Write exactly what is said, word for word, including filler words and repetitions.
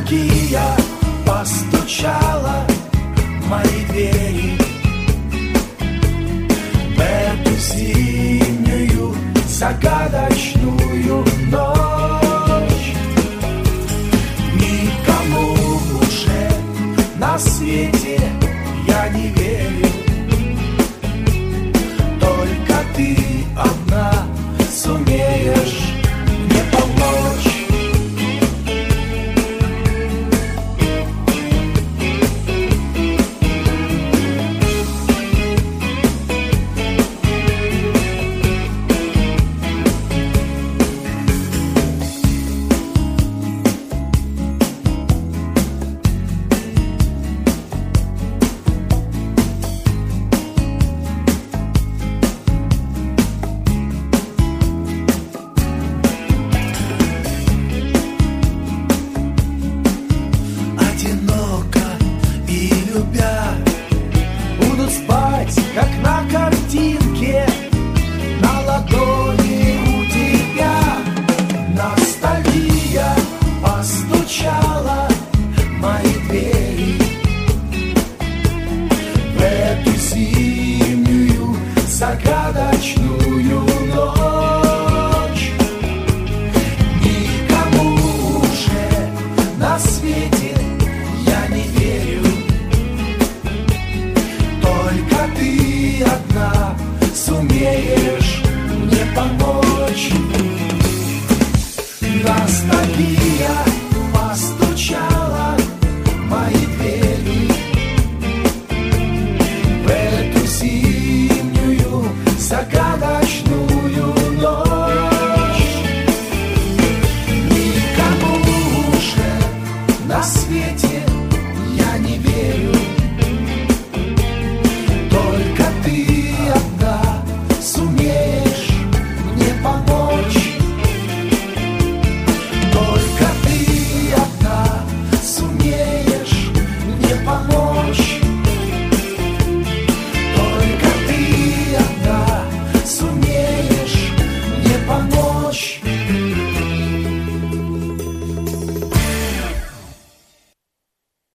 Ностальгия постучала в мои двери в эту зимнюю загадочную ночь. Никому уже на свете я не верю, только ты одна сумеешь мне помочь. Будут спать, как на картинке, на ладони у тебя. Ностальгия постучала в мои двери в эту зимнюю загадочную ночь. Никому уже на свете я не верю, только ты одна сумеешь мне помочь. Ностальгия